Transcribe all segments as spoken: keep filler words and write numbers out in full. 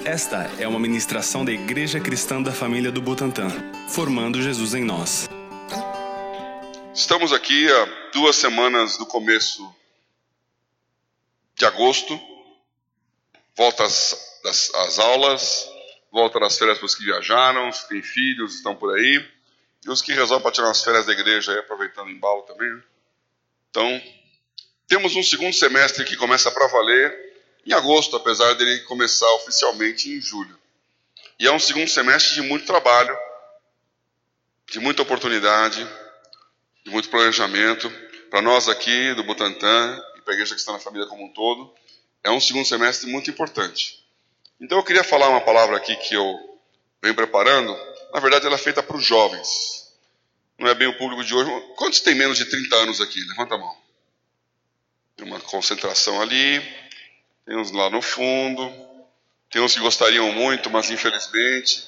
Esta é uma ministração da Igreja Cristã da Família do Butantã, formando Jesus em nós. Estamos aqui há duas semanas do começo de agosto. Volta às, às, às aulas, volta das férias para os que viajaram, os que têm filhos, estão por aí. E os que resolvem para tirar umas férias da igreja, aí, aproveitando o embalo também. Então, temos um segundo semestre que começa para valer em agosto, apesar dele começar oficialmente em julho. E é um segundo semestre de muito trabalho, de muita oportunidade, de muito planejamento. Para nós aqui do Butantã e para a Igreja Cristã na Família como um todo, é um segundo semestre muito importante. Então eu queria falar uma palavra aqui que eu venho preparando. Na verdade ela é feita para os jovens. Não é bem o público de hoje. Quantos tem menos de trinta anos aqui? Levanta a mão. Tem uma concentração ali. Tem uns lá no fundo. Tem uns que gostariam muito, mas infelizmente.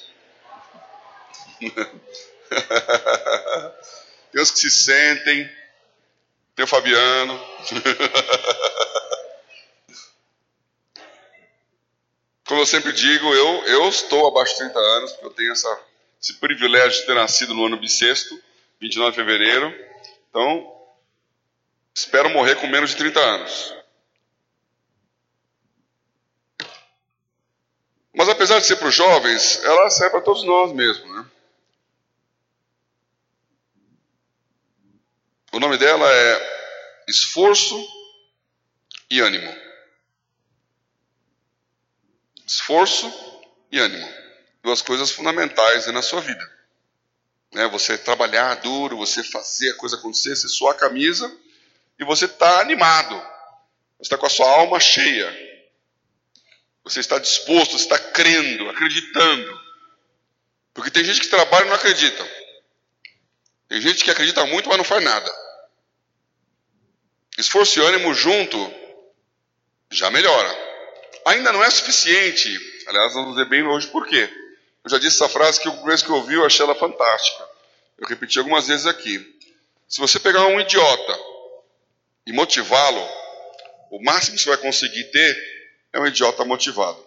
Tem uns que se sentem. Tem o Fabiano. Como eu sempre digo, eu, eu estou abaixo de trinta anos, porque eu tenho essa, esse privilégio de ter nascido no ano bissexto, vinte e nove de fevereiro. Então, espero morrer com menos de trinta anos. Mas apesar de ser para os jovens, ela serve para todos nós mesmo, né? O nome dela é Esforço e Ânimo. Esforço e ânimo. Duas coisas fundamentais na sua vida. Né? Você trabalhar duro, você fazer a coisa acontecer, você suar a camisa e você está animado. Você está com a sua alma cheia. Você está disposto, você está crendo, acreditando. Porque tem gente que trabalha e não acredita. Tem gente que acredita muito, mas não faz nada. Esforço e ânimo junto já melhora. Ainda não é suficiente. Aliás, vamos dizer bem hoje por quê. Eu já disse essa frase que a primeira vez que eu ouvi, eu achei ela fantástica. Eu repeti algumas vezes aqui. Se você pegar um idiota e motivá-lo, o máximo que você vai conseguir ter é um idiota motivado.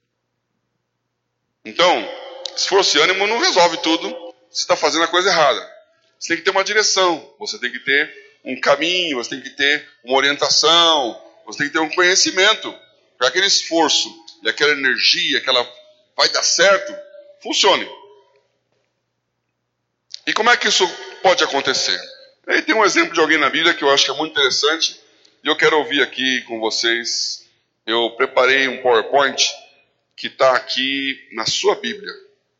Então, esforço e ânimo não resolve tudo. Você está fazendo a coisa errada. Você tem que ter uma direção. Você tem que ter um caminho. Você tem que ter uma orientação. Você tem que ter um conhecimento. Para aquele esforço e aquela energia, aquela vai dar certo, funcione. E como é que isso pode acontecer? Aí tem um exemplo de alguém na Bíblia que eu acho que é muito interessante. E eu quero ouvir aqui com vocês. Eu preparei um PowerPoint que está aqui na sua Bíblia.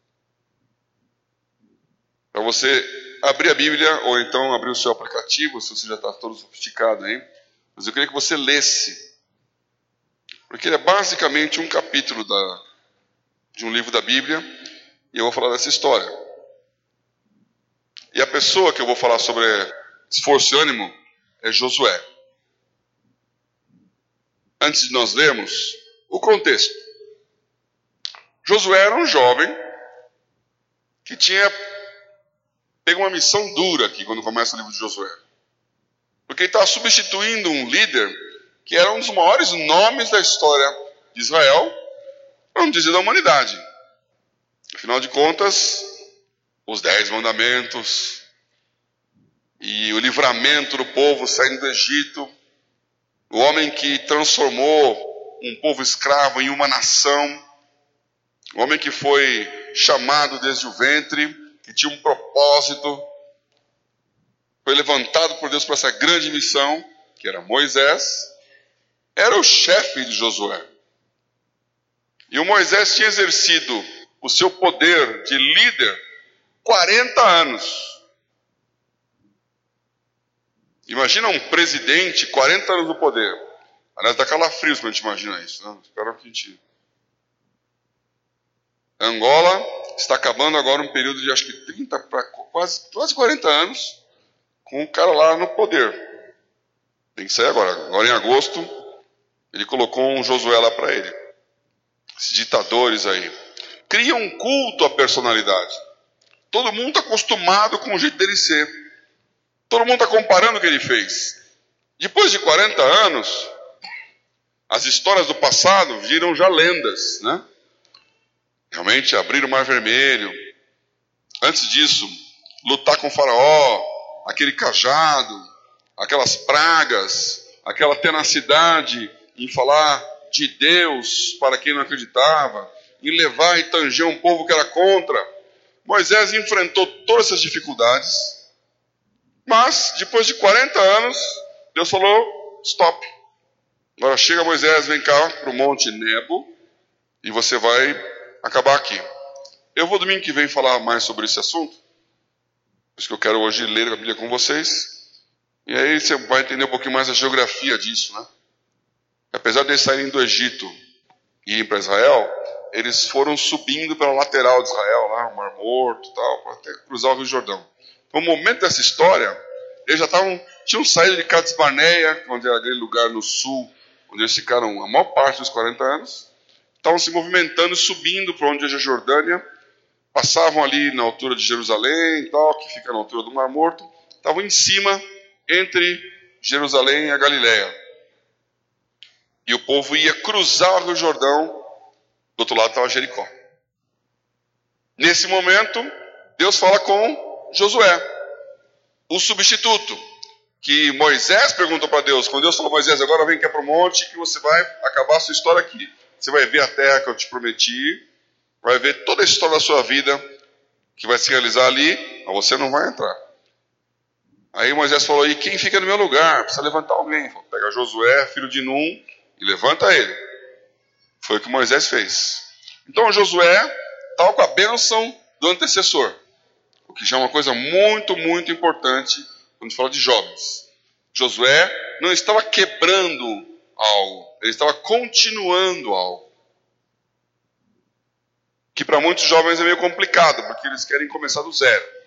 Para você abrir a Bíblia, ou então abrir o seu aplicativo, se você já está todo sofisticado aí. Mas eu queria que você lesse. Porque ele é basicamente um capítulo da, de um livro da Bíblia. E eu vou falar dessa história. E a pessoa que eu vou falar sobre esforço e ânimo é Josué. Antes de nós lermos o contexto. Josué era um jovem que tinha pego uma missão dura aqui quando começa o livro de Josué. Porque ele estava substituindo um líder que era um dos maiores nomes da história de Israel, para não dizer da humanidade. Afinal de contas, os dez mandamentos e o livramento do povo saindo do Egito, o homem que transformou um povo escravo em uma nação, o homem que foi chamado desde o ventre, que tinha um propósito, foi levantado por Deus para essa grande missão, que era Moisés, era o chefe de Josué. E o Moisés tinha exercido o seu poder de líder quarenta anos. Imagina um presidente, quarenta anos no poder. Aliás, dá calafrios quando a gente imagina isso. Né? Espero que a gente... Angola está acabando agora um período de acho que trinta para quase, quase quarenta anos com o cara lá no poder. Tem que sair agora. Agora em agosto, ele colocou um Josué lá para ele. Esses ditadores aí. Criam um culto à personalidade. Todo mundo está acostumado com o jeito dele ser. Todo mundo está comparando o que ele fez. Depois de quarenta anos, as histórias do passado viram já lendas, né? realmente abrir o Mar Vermelho. Antes disso, lutar com o faraó, aquele cajado, aquelas pragas, aquela tenacidade em falar de Deus para quem não acreditava, em levar e tanger um povo que era contra. Moisés enfrentou todas essas dificuldades, mas depois de quarenta anos, Deus falou, stop. Agora chega Moisés, vem cá para o Monte Nebo e você vai acabar aqui. Eu vou domingo que vem falar mais sobre esse assunto, por isso que eu quero hoje ler a Bíblia com vocês, e aí você vai entender um pouquinho mais a geografia disso, né? Apesar de eles saírem do Egito e irem para Israel, eles foram subindo pela lateral de Israel, lá, o Mar Morto e tal, para até cruzar o Rio Jordão. No momento dessa história, eles já estavam, tinham saído de Cades Barneia, onde era aquele lugar no sul, onde eles ficaram a maior parte dos quarenta anos, estavam se movimentando, subindo para onde hoje é a Jordânia, passavam ali na altura de Jerusalém e tal, que fica na altura do Mar Morto, estavam em cima, entre Jerusalém e a Galileia. E o povo ia cruzar o Rio Jordão, do outro lado estava Jericó. Nesse momento, Deus fala com Josué, o substituto, que Moisés perguntou para Deus, quando Deus falou, Moisés, agora vem cá para o monte, que você vai acabar a sua história aqui. Você vai ver a terra que eu te prometi, vai ver toda a história da sua vida, que vai se realizar ali, mas você não vai entrar. Aí Moisés falou, e quem fica no meu lugar? Precisa levantar alguém. Falou, pega Josué, filho de Num, e levanta ele. Foi o que Moisés fez. Então Josué estava com a bênção do antecessor, o que já é uma coisa muito, muito importante quando a gente fala de jovens. Josué não estava quebrando algo, ele estava continuando algo. Que para muitos jovens é meio complicado, porque eles querem começar do zero.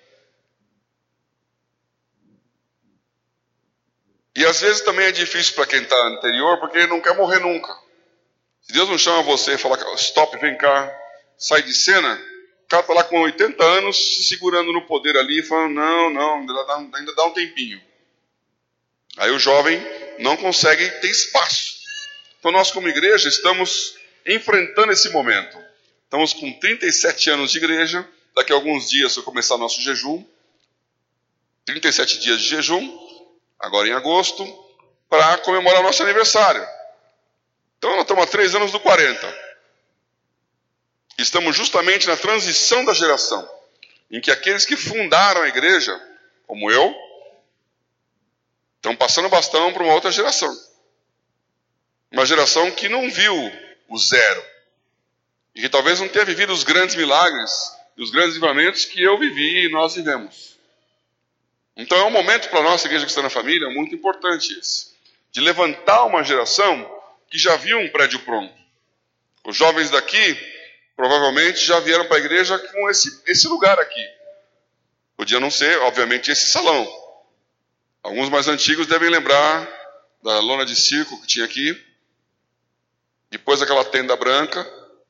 E às vezes também é difícil para quem está anterior, porque ele não quer morrer nunca. Se Deus não chama você e fala, stop, vem cá, sai de cena, o cara está lá com oitenta anos, se segurando no poder ali, falando, não, não, ainda dá, ainda dá um tempinho. Aí o jovem não consegue ter espaço. Então nós como igreja estamos enfrentando esse momento. Estamos com trinta e sete anos de igreja, daqui a alguns dias vai começar nosso jejum, trinta e sete dias de jejum, agora em agosto, para comemorar nosso aniversário. Então nós estamos há três anos do quarenta. Estamos justamente na transição da geração, em que aqueles que fundaram a igreja, como eu, estão passando o bastão para uma outra geração. Uma geração que não viu o zero. E que talvez não tenha vivido os grandes milagres, os grandes livramentos que eu vivi e nós vivemos. Então é um momento para a nossa igreja cristã na família muito importante esse, de levantar uma geração que já viu um prédio pronto. Os jovens daqui provavelmente já vieram para a igreja com esse, esse lugar aqui. Podia não ser, obviamente, esse salão. Alguns mais antigos devem lembrar da lona de circo que tinha aqui, depois aquela tenda branca,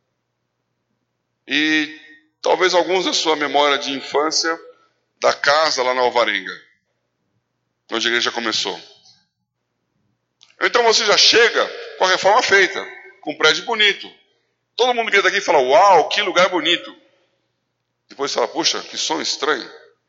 e talvez alguns da sua memória de infância da casa lá na Alvarenga, onde a igreja começou. Então você já chega com a reforma feita, com um prédio bonito. Todo mundo que entra aqui fala, uau, que lugar bonito. Depois fala, puxa, que som estranho.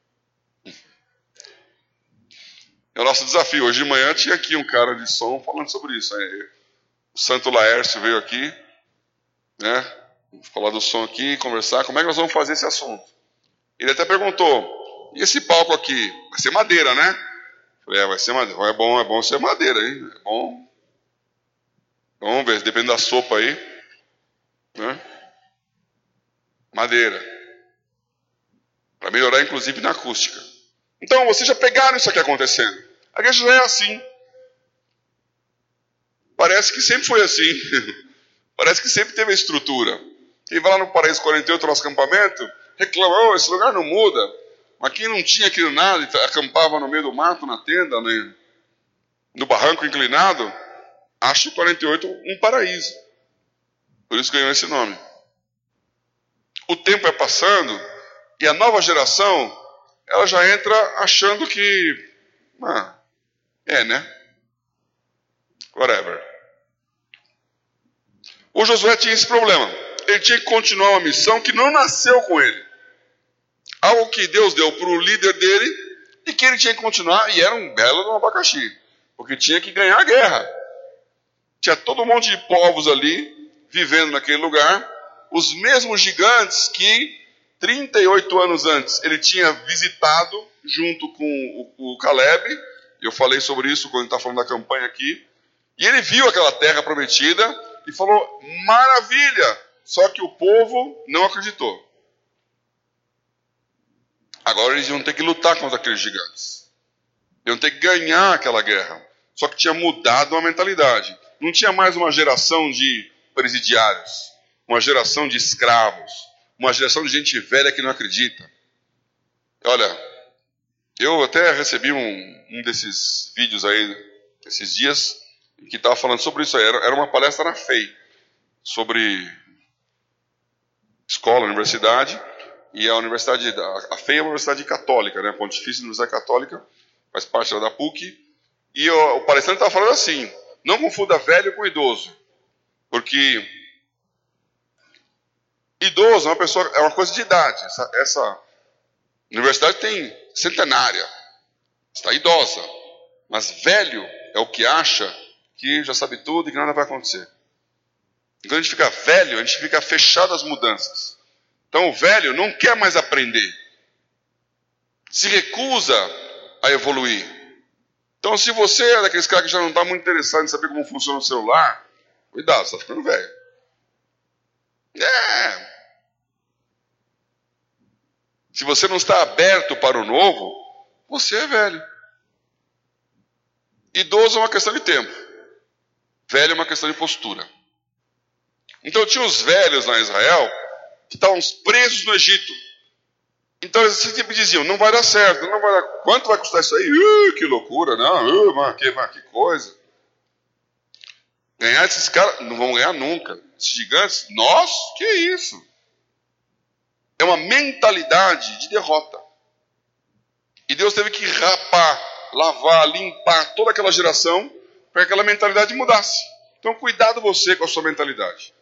É o nosso desafio. Hoje de manhã tinha aqui um cara de som falando sobre isso. Né? O Santo Laércio veio aqui, né? Falar do som aqui, conversar. Como é que nós vamos fazer esse assunto? Ele até perguntou, e esse palco aqui? Vai ser madeira, né? Falei, é, vai ser madeira. É bom, é bom ser madeira, hein? É bom. Vamos ver, depende da sopa aí. Né? Madeira. Para melhorar, inclusive, na acústica. Então, vocês já pegaram isso aqui acontecendo. A igreja já é assim. Parece que sempre foi assim. Parece que sempre teve a estrutura. Quem vai lá no Paraíso quarenta e oito, nosso acampamento, reclama, oh, esse lugar não muda. Mas quem não tinha aquilo nada, acampava no meio do mato, na tenda, né? No barranco inclinado, acha o quarenta e oito um paraíso. Por isso ganhou esse nome. O tempo é passando e a nova geração, ela já entra achando que, ah, é, né? Whatever. O Josué tinha esse problema. ele tinha que continuar uma missão que não nasceu com ele. Algo que Deus deu para o líder dele e que ele tinha que continuar, e era um belo de um abacaxi, porque tinha que ganhar a guerra. Tinha todo um monte de povos ali, vivendo naquele lugar, os mesmos gigantes que trinta e oito anos antes ele tinha visitado junto com o, o Caleb. Eu falei sobre isso quando ele está falando da campanha aqui. E ele viu aquela terra prometida e falou, maravilha! Só que o povo não acreditou. Agora eles iam ter que lutar contra aqueles gigantes. Iam ter que ganhar aquela guerra. Só que tinha mudado a mentalidade. Não tinha mais uma geração de presidiários, uma geração de escravos, uma geração de gente velha que não acredita. Olha, eu até recebi um, um desses vídeos aí, esses dias, que estava falando sobre isso aí. Era, era uma palestra na F E I, sobre escola, universidade. E a universidade, a F E I é uma universidade católica, né? Pontifícia Universidade Católica, faz parte da P U C. E o, o palestrante estava falando assim, não confunda velho com idoso. Porque idoso é uma pessoa, é uma coisa de idade. Essa, essa universidade tem centenária, está idosa. Mas velho é o que acha que já sabe tudo e que nada vai acontecer. Quando a gente fica velho, a gente fica fechado às mudanças. Então o velho não quer mais aprender. Se recusa a evoluir. Então se você é daqueles caras que já não está muito interessado em saber como funciona o celular, cuidado, você está ficando velho. É. Se você não está aberto para o novo, você é velho. Idoso é uma questão de tempo. Velho é uma questão de postura. Então tinha os velhos lá em Israel que estavam presos no Egito. Então eles sempre diziam, não vai dar certo, não vai dar... Quanto vai custar isso aí? Uh, que loucura, não, uh, mas que, mas que coisa. Ganhar esses caras, não vão ganhar nunca. Esses gigantes, nós, que isso? É uma mentalidade de derrota. E Deus teve que rapar, lavar, limpar toda aquela geração para que aquela mentalidade mudasse. Então cuidado você com a sua mentalidade.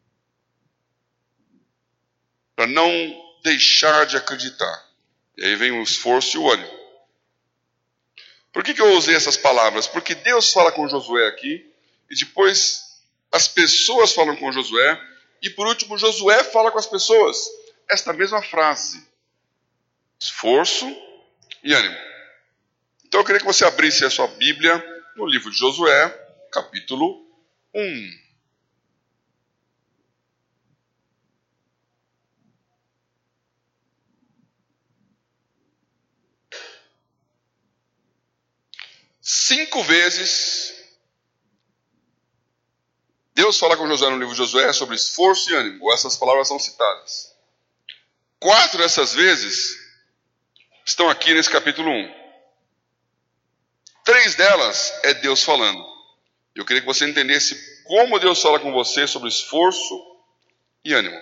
Para não deixar de acreditar. E aí vem o esforço e o ânimo. Por que que eu usei essas palavras? Porque Deus fala com Josué aqui, e depois as pessoas falam com Josué, e por último Josué fala com as pessoas esta mesma frase. Esforço e ânimo. Então eu queria que você abrisse a sua Bíblia no livro de Josué, capítulo um. Cinco vezes Deus fala com Josué no livro de Josué sobre esforço e ânimo. Essas palavras são citadas. Quatro dessas vezes estão aqui nesse capítulo um. Três delas é Deus falando. Eu queria que você entendesse como Deus fala com você sobre esforço e ânimo.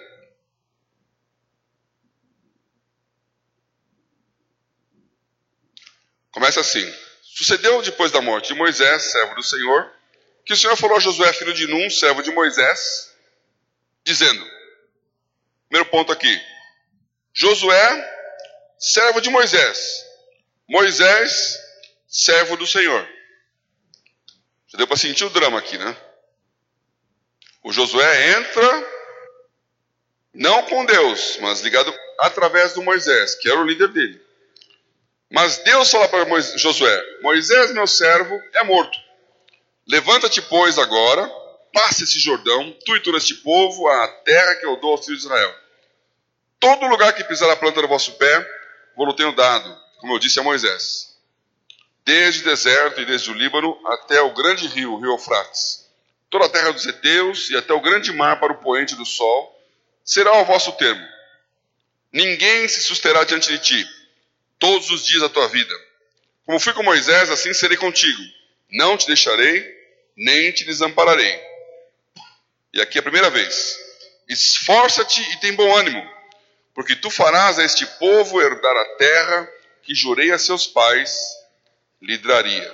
Começa assim. Sucedeu depois da morte de Moisés, servo do Senhor, que o Senhor falou a Josué, filho de Num, servo de Moisés, dizendo, primeiro ponto aqui, Josué, servo de Moisés, Moisés, servo do Senhor. Já deu para sentir o drama aqui, né? O Josué entra, não com Deus, mas ligado através do Moisés, que era o líder dele. Mas Deus fala para Moisés, Josué, Moisés, meu servo, é morto. Levanta-te, pois, agora, passe esse Jordão, tu e todo este povo, à terra que eu dou aos filhos de Israel. Todo lugar que pisar a planta do vosso pé, vou-lo tenho dado, como eu disse a Moisés. Desde o deserto e desde o Líbano até o grande rio, o rio Eufrates. Toda a terra dos heteus e até o grande mar para o poente do sol, será o vosso termo. Ninguém se susterá diante de ti, todos os dias da tua vida. Como fui com Moisés, assim serei contigo. Não te deixarei, nem te desampararei. E aqui é a primeira vez. Esforça-te e tem bom ânimo, porque tu farás a este povo herdar a terra que jurei a seus pais, lhe daria.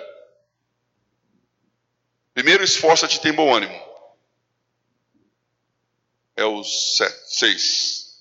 Primeiro, esforça-te e tem bom ânimo. é o seis.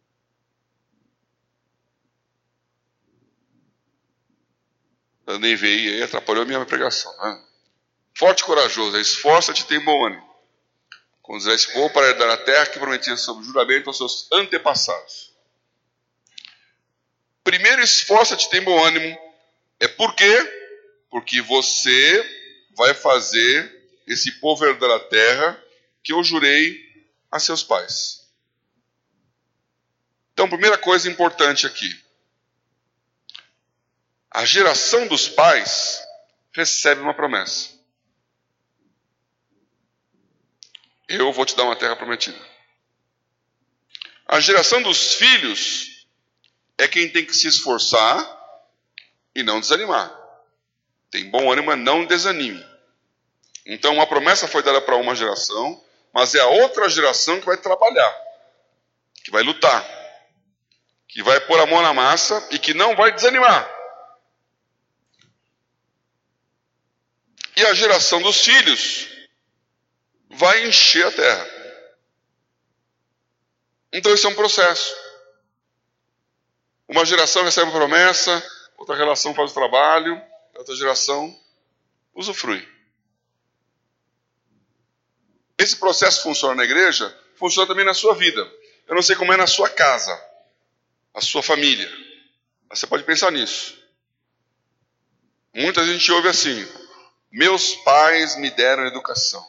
Eu nem veio aí, atrapalhou a minha pregação. Né? Forte e corajoso, esforça-te e tem bom ânimo. Conduzirá esse povo para herdar a terra que prometia sob juramento aos seus antepassados. Primeiro, esforça-te e tem bom ânimo. É por quê? Porque você vai fazer esse povo herdar a terra que eu jurei a seus pais. Então, primeira coisa importante aqui. A geração dos pais recebe uma promessa. Eu vou te dar uma terra prometida. A geração dos filhos é quem tem que se esforçar e não desanimar. Tem bom ânimo, mas não desanime. Então, uma promessa foi dada para uma geração, mas é a outra geração que vai trabalhar, que vai lutar, que vai pôr a mão na massa e que não vai desanimar. E a geração dos filhos vai encher a terra. Então esse é um processo. Uma geração recebe uma promessa, outra geração faz o trabalho, outra geração usufrui. Esse processo funciona na igreja, funciona também na sua vida. Eu não sei como é na sua casa, a sua família. Mas você pode pensar nisso. Muita gente ouve assim: meus pais me deram educação.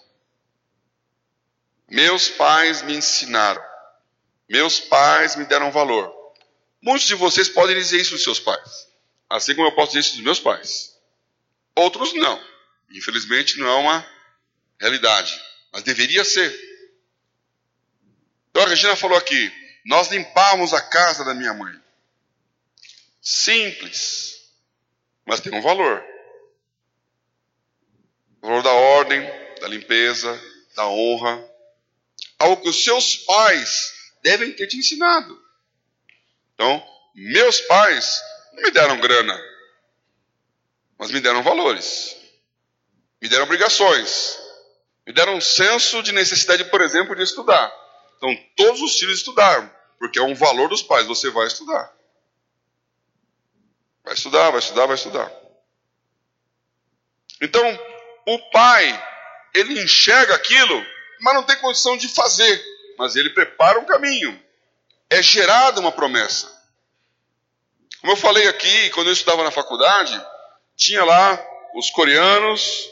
Meus pais me ensinaram. Meus pais me deram valor. Muitos de vocês podem dizer isso dos seus pais, assim como eu posso dizer isso dos meus pais. Outros não. Infelizmente não é uma realidade, mas deveria ser. Então a Regina falou aqui: nós limpávamos a casa da minha mãe. Simples, mas tem um valor. O valor da ordem, da limpeza, da honra. Algo que os seus pais devem ter te ensinado. Então, meus pais não me deram grana, mas me deram valores. Me deram obrigações. Me deram um senso de necessidade, por exemplo, de estudar. Então, todos os filhos estudaram, porque é um valor dos pais. Você vai estudar. Vai estudar, vai estudar, vai estudar. Então, o pai, ele enxerga aquilo, mas não tem condição de fazer. Mas ele prepara um caminho. É gerada uma promessa. Como eu falei aqui, quando eu estudava na faculdade, tinha lá os coreanos,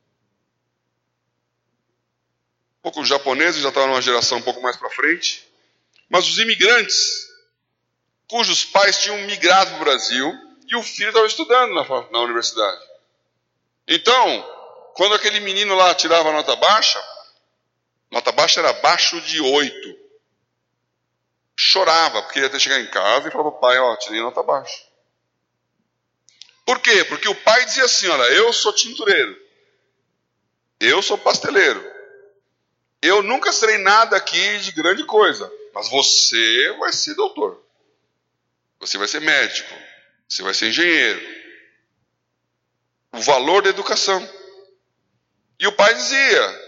um pouco os japoneses, já estavam numa geração um pouco mais para frente, mas os imigrantes, cujos pais tinham migrado para o Brasil, e o filho estava estudando na, na universidade. Então, quando aquele menino lá tirava a nota baixa, nota baixa era abaixo de oito. Chorava, porque ia até chegar em casa e falava para o pai: ó, tirei nota baixa. Por quê? Porque o pai dizia assim: olha, eu sou tintureiro, eu sou pasteleiro, eu nunca serei nada aqui de grande coisa, mas você vai ser doutor, você vai ser médico, você vai ser engenheiro. O valor da educação. E o pai dizia: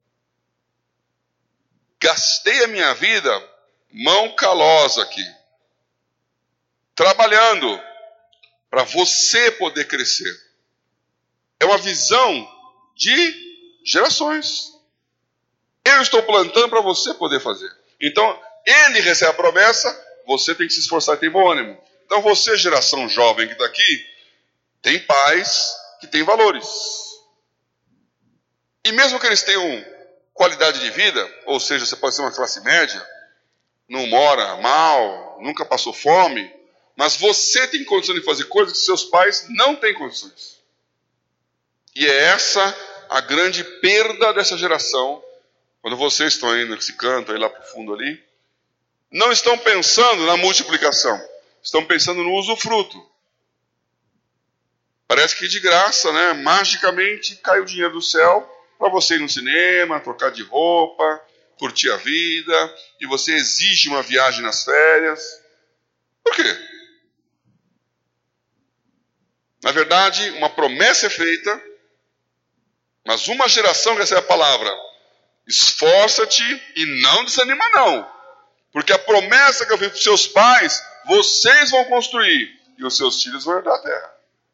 gastei a minha vida mão calosa aqui, trabalhando para você poder crescer. É uma visão de gerações. Eu estou plantando para você poder fazer. Então, ele recebe a promessa, você tem que se esforçar e ter bom ânimo. Então, você, geração jovem que está aqui, tem pais que têm valores. E mesmo que eles tenham qualidade de vida, ou seja, você pode ser uma classe média, não mora mal, nunca passou fome, mas você tem condição de fazer coisas que seus pais não têm condições. E é essa a grande perda dessa geração, quando vocês estão indo nesse canto, aí lá para o fundo ali, não estão pensando na multiplicação, estão pensando no usufruto. Parece que de graça, né, magicamente cai o dinheiro do céu para você ir no cinema, trocar de roupa, curtir a vida, e você exige uma viagem nas férias. Por quê? Na verdade, uma promessa é feita, mas uma geração recebe a palavra: Esforça-te e não desanima não. Porque a promessa que eu fiz para os seus pais, vocês vão construir. E os seus filhos vão herdar a terra.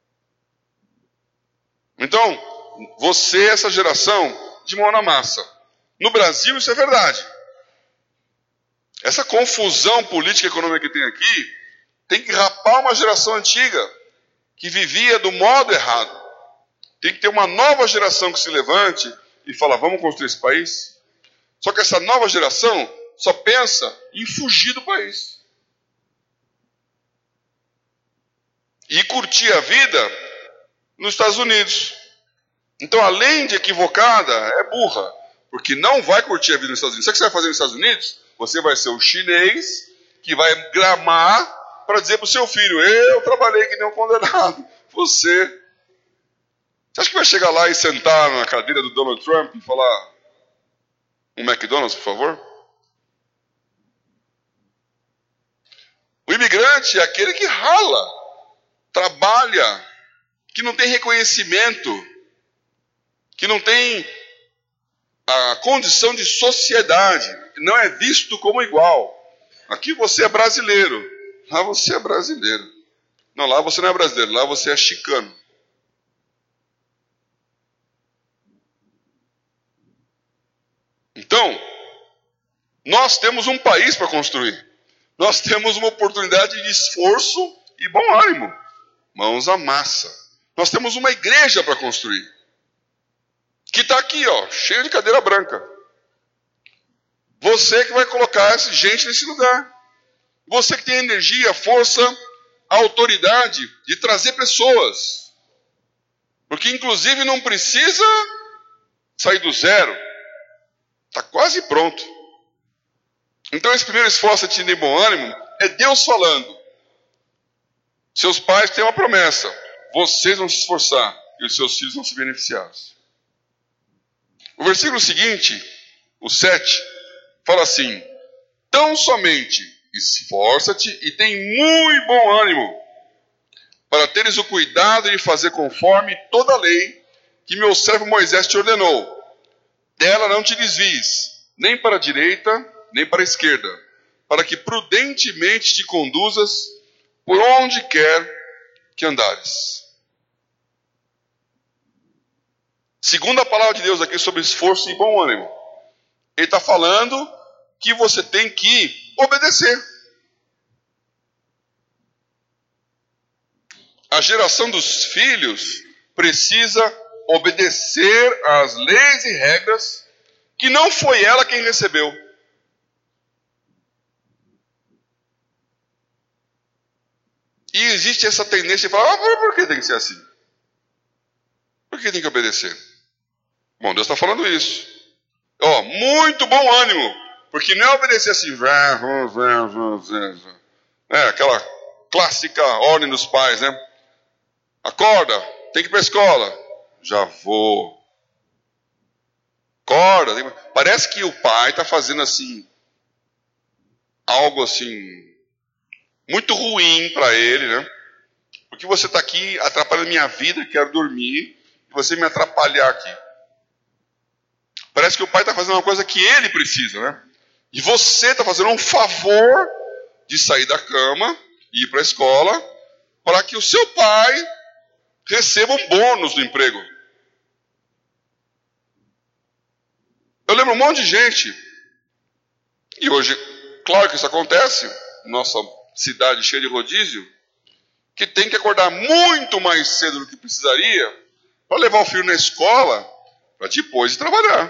Então, você é essa geração de mão na massa. No Brasil isso é verdade. Essa confusão política e econômica que tem aqui, tem que rapar uma geração antiga, que vivia do modo errado. Tem que ter uma nova geração que se levante e fala, vamos construir esse país? Só que essa nova geração só pensa em fugir do país. E curtir a vida nos Estados Unidos. Então, além de equivocada, é burra. Porque não vai curtir a vida nos Estados Unidos. Sabe o que você vai fazer nos Estados Unidos? Você vai ser o chinês que vai gramar para dizer para o seu filho, eu trabalhei que nem um condenado. Você. Você acha que vai chegar lá e sentar na cadeira do Donald Trump e falar, um McDonald's, por favor? O imigrante é aquele que rala, trabalha, que não tem reconhecimento, que não tem a condição de sociedade, não é visto como igual. Aqui você é brasileiro, lá você é brasileiro. Não, lá você não é brasileiro, lá você é chicano. Então, nós temos um país para construir. Nós temos uma oportunidade de esforço e bom ânimo. Mãos à massa. Nós temos uma igreja para construir. Que está aqui, ó, cheia de cadeira branca. Você que vai colocar essa gente nesse lugar. Você que tem a energia, a força, a autoridade de trazer pessoas. Porque, inclusive, não precisa sair do zero. Está quase pronto. Então, esse primeiro esforço de ter bom ânimo é Deus falando. Seus pais têm uma promessa. Vocês vão se esforçar e os seus filhos vão se beneficiar. O versículo seguinte, o sete, fala assim, tão somente esforça-te e tem muito bom ânimo, para teres o cuidado de fazer conforme toda a lei que meu servo Moisés te ordenou. Dela não te desvies, nem para a direita, nem para a esquerda, para que prudentemente te conduzas por onde quer que andares. Segundo a palavra de Deus aqui sobre esforço e bom ânimo, ele está falando que você tem que obedecer. A geração dos filhos precisa obedecer às leis e regras que não foi ela quem recebeu. E existe essa tendência de falar, ah, por que tem que ser assim? Por que tem que obedecer? Bom, Deus está falando isso. Ó, muito bom ânimo, porque não é obedecer assim, é aquela clássica ordem dos pais, né? Acorda, tem que ir para a escola. Já vou. Acorda. Tem... Parece que o pai está fazendo assim, algo assim, muito ruim para ele, né? Porque você está aqui atrapalhando minha vida, quero dormir, e você me atrapalhar aqui. Parece que o pai está fazendo uma coisa que ele precisa, né? E você está fazendo um favor de sair da cama e ir para a escola para que o seu pai receba um bônus do emprego. Eu lembro um monte de gente, e hoje, claro que isso acontece, nossa cidade cheia de rodízio, que tem que acordar muito mais cedo do que precisaria para levar o filho na escola para depois ir trabalhar.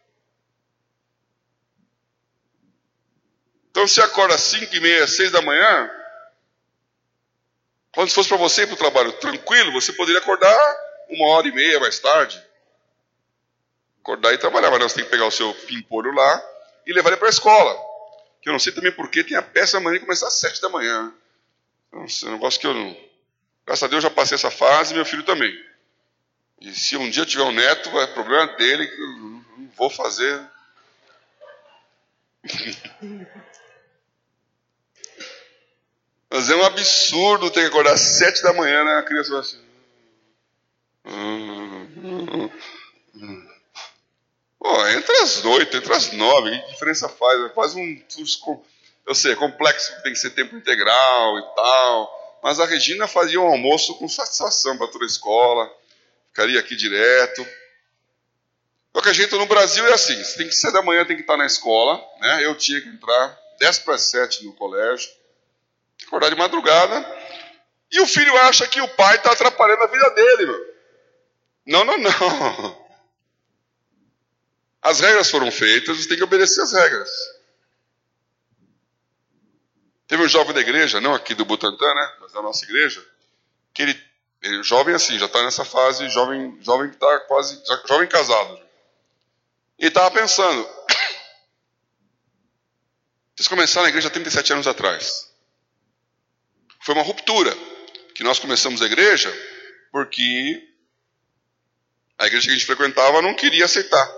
Então, se acorda às cinco e meia, seis da manhã, quando fosse para você ir para o trabalho tranquilo, você poderia acordar uma hora e meia mais tarde. Acordar e trabalhar, mas não, você tem que pegar o seu pimpolho lá e levar ele para a escola. Que eu não sei também porque tem a peça amanhã que começar às sete da manhã. Nossa, é um negócio que eu não... Graças a Deus já passei essa fase e meu filho também. E se um dia eu tiver um neto, é problema dele, que eu não vou fazer. Mas é um absurdo ter que acordar às sete da manhã, né? A criança vai assim... Pô, entra entra às oito, entra às nove, que diferença faz? Faz um... Eu sei, é complexo, tem que ser tempo integral e tal, mas a Regina fazia um almoço com satisfação para toda a escola, ficaria aqui direto. De qualquer jeito, no Brasil é assim, você tem que ser da manhã, tem que estar na escola, né? Eu tinha que entrar dez para as sete no colégio, acordar de madrugada, e o filho acha que o pai está atrapalhando a vida dele, meu. Não, não, não. As regras foram feitas, você tem que obedecer as regras. Teve um jovem da igreja, não aqui do Butantã, né, mas da nossa igreja, que ele, ele jovem assim, já está nessa fase, jovem, jovem que está quase, já, jovem casado. E estava pensando, vocês começaram na igreja há trinta e sete anos atrás. Foi uma ruptura, que nós começamos a igreja porque a igreja que a gente frequentava não queria aceitar.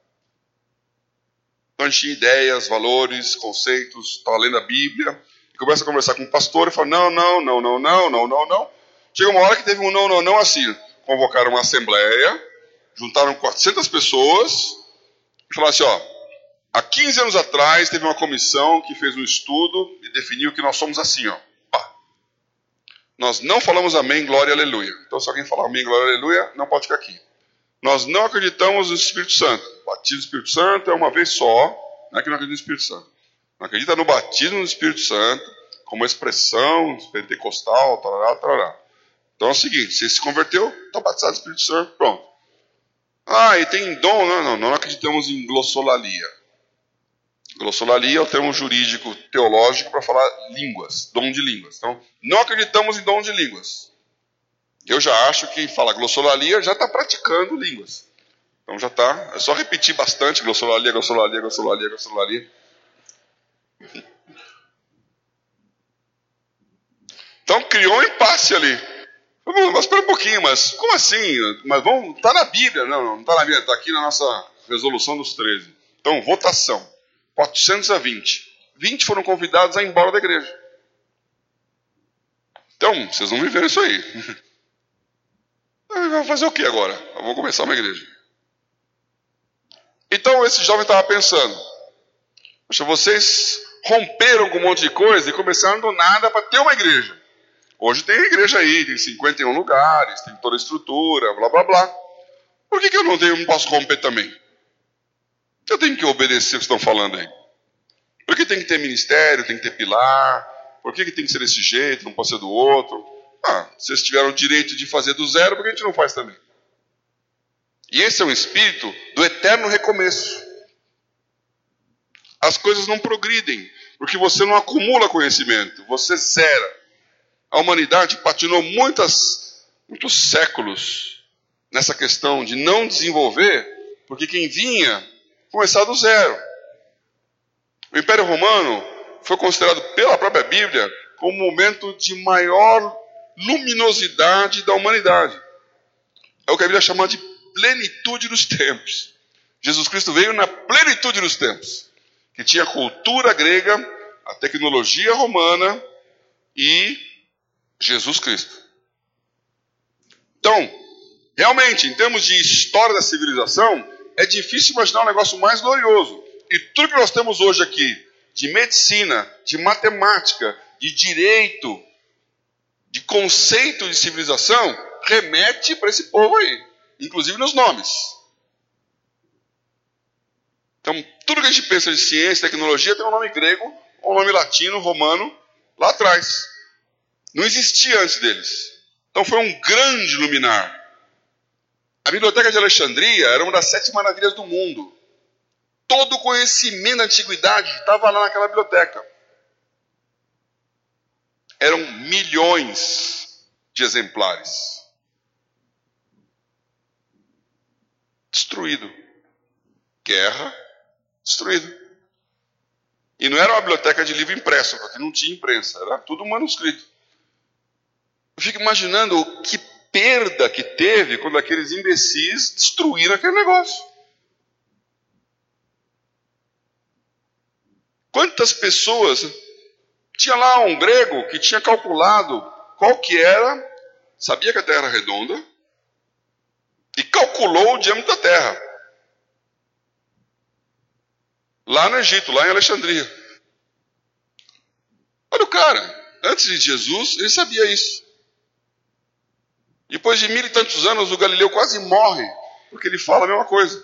Então a gente tinha ideias, valores, conceitos, estava lendo a Bíblia, e começa a conversar com o pastor e fala, não, não, não, não, não, não, não, não. Chega uma hora que teve um não, não, não assim. Convocaram uma assembleia, juntaram quatrocentas pessoas, e falaram assim, ó, há quinze anos atrás teve uma comissão que fez um estudo e definiu que nós somos assim, ó. Pá. Nós não falamos amém, glória, aleluia. Então se alguém falar amém, glória, aleluia, não pode ficar aqui. Nós não acreditamos no Espírito Santo. O batismo do Espírito Santo é uma vez só, não é que não acredita no Espírito Santo. Não acredita no batismo do Espírito Santo como expressão pentecostal, tarará, tarará. Então é o seguinte, você se converteu, está batizado no Espírito Santo, pronto. Ah, e tem dom, não, não, não acreditamos em glossolalia. Glossolalia é o termo jurídico teológico para falar línguas, dom de línguas. Então, não acreditamos em dom de línguas. Eu já acho que quem fala glossolalia já está praticando línguas. Então já está, é só repetir bastante glossolalia, glossolalia, glossolalia, glossolalia. Então criou um impasse ali. Mas espera um pouquinho, mas como assim? Mas vamos, está na Bíblia. Não, não está na Bíblia, está aqui na nossa resolução dos treze. Então, votação. quatrocentos a vinte. vinte foram convidados a ir embora da igreja. Então, vocês não viveram isso aí. Vai fazer o que agora? Eu vou começar uma igreja. Então esse jovem estava pensando, poxa, vocês romperam com um monte de coisa e começaram do nada para ter uma igreja. Hoje tem igreja aí, tem cinquenta e um lugares, tem toda a estrutura, blá blá blá. Por que, que eu não, tenho, não posso romper também? Eu tenho que obedecer o que estão falando aí. Por que tem que ter ministério, tem que ter pilar? Por que, que tem que ser desse jeito, não pode ser do outro? Ah, vocês tiveram o direito de fazer do zero, por que a gente não faz também? E esse é um espírito do eterno recomeço. As coisas não progridem, porque você não acumula conhecimento, você zera. A humanidade patinou muitas, muitos séculos nessa questão de não desenvolver, porque quem vinha começava do zero. O Império Romano foi considerado pela própria Bíblia como o momento de maior luminosidade da humanidade. É o que a Bíblia chama de plenitude dos tempos. Jesus Cristo veio na plenitude dos tempos, que tinha a cultura grega, a tecnologia romana e Jesus Cristo. Então, realmente, em termos de história da civilização, é difícil imaginar um negócio mais glorioso. E tudo que nós temos hoje aqui, de medicina, de matemática, de direito, de conceito de civilização, remete para esse povo aí, inclusive nos nomes. Então, tudo que a gente pensa de ciência, tecnologia, tem um nome grego, ou um nome latino, romano, lá atrás. Não existia antes deles. Então foi um grande luminar. A Biblioteca de Alexandria era uma das sete maravilhas do mundo. Todo o conhecimento da antiguidade estava lá naquela biblioteca. Eram milhões de exemplares. Destruído. Guerra, destruído. E não era uma biblioteca de livro impresso, porque não tinha imprensa, era tudo manuscrito. Eu fico imaginando que perda que teve quando aqueles imbecis destruíram aquele negócio. Quantas pessoas... Tinha lá um grego que tinha calculado qual que era, sabia que a Terra era redonda, e calculou o diâmetro da Terra. lá no Egito, lá em Alexandria. Olha o cara, antes de Jesus, ele sabia isso. Depois de mil e tantos anos, o Galileu quase morre, porque ele fala a mesma coisa.